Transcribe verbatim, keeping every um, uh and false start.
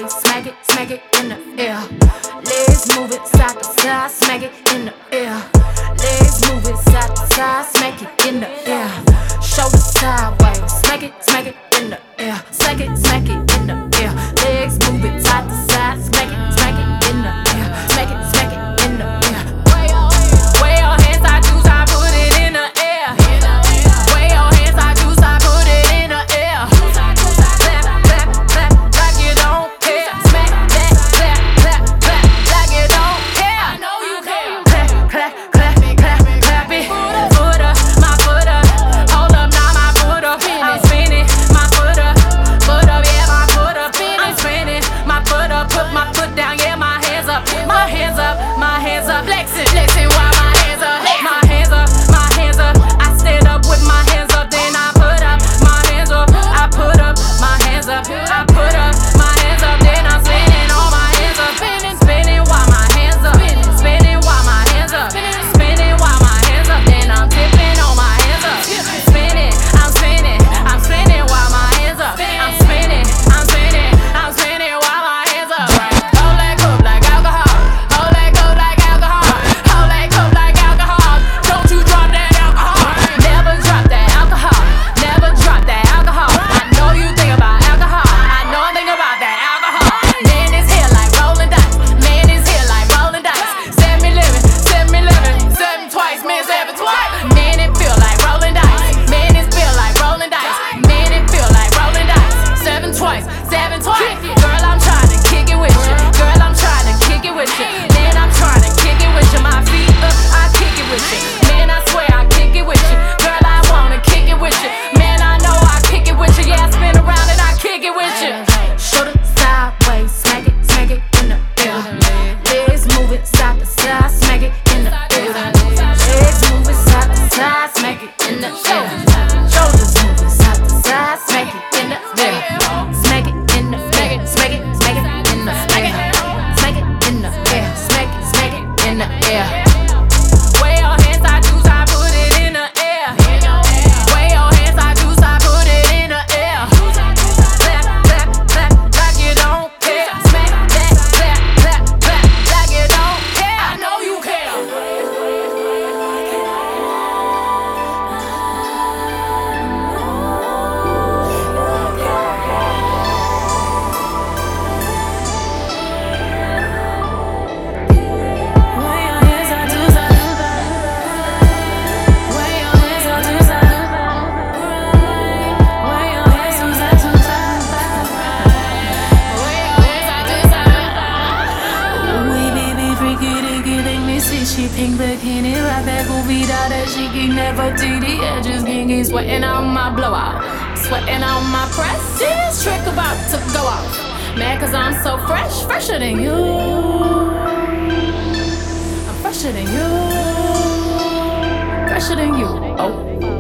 sideways, smack it, smack it in the air. Legs move it side to side, smack it in the air. Legs move it side to side, smack it in the air. Shoulders sideways, smack it, smack it in the air. Smack it, smack it in the air. Legs move it side to side, smack it, smack it in the air. Smack it, smack it in the air. Way your hands, I choose, I put it in the air. Way your hands, I choose, I put it in the air. Clap, clap, clap, like you don't care. Smack that, clap, clap, clap, like you don't care. I know you care. Clap, clap, clap, clap, clap it. Foot up, my foot up. Hold up, now my foot up. I'm spinning, my foot up. Foot up, yeah, my foot up. I'm spinning, my foot up. Put my foot down, yeah, my hands up. My hands up, my hands up. Flexing, flexing while my hands up. My hands up, my hands up. I stand up with my hands up, then I put up my hands up. I put up my hands up. I put up my hands up, then I'm spinning all my hands up. Spinning, spinning while my hands up. Spinning while my hands up. Spinning while my hands up, then I'm tipping on my hands up. Spinning, I'm spinning, I'm spinning while my hands up. I'm spinning, I'm spinning, I'm spinning while my hands up. Hold that cup like alcohol. Hold that cup like alcohol. Hold that cup like alcohol. Don't you drop that alcohol. Never drop that alcohol. Never drop that alcohol. I know you think about alcohol. I know I think about that alcohol. Man is here like rolling dice. Man is here like rolling dice. Set me living, set me living. Seven twice, man, seven twice. Man, it feel like rolling dice. Man, it feel like rolling dice. Man, it feel like rolling dice. Seven twice, seven twice. Girl, I'm trying to kick it with you. Girl, I'm trying to kick it with you. Man, I'm trying to kick it with you. My feet up, I kick it with you. Man, I swear I kick it with you. Girl, I wanna kick it with you. Man, I know I kick it with you. Yeah, I spin around and I kick it with you. Shoulder sideways, smack it, smack it in the air. Legs move it side to side, smack it in the air. Legs move it side to side, smack it in the air. Shoulders move it side to side, smack it in the air. Smack it in the air, smack it, smack it in the air. Smack it in the air, smack it, smack it in the air. Way your hands, I choose, I put it in the air. Way your hands, I choose, I put it in the air. Clap, clap, clap, like you don't care. Smack that, clap, clap, clap, like you don't care. I know you care. She pink bikini, right back movie doll that she can never see the edges, kinky, sweating on my blowout, sweating on my press. See this trick about to go off, mad cause I'm so fresh, fresher than you. I'm fresher than you, fresher than you. Oh.